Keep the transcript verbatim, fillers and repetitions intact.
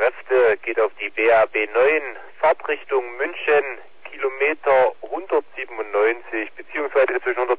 Kräfte geht auf die B A B neun, Fahrtrichtung München, Kilometer hundertsiebenundneunzig, beziehungsweise zwischen